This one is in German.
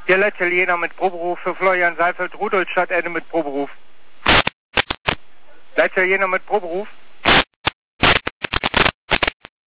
Der letzte Jena mit Proberuf für Florian Seifeld, Rudolstadt Ende mit Proberuf. Letzter Jena mit Proberuf.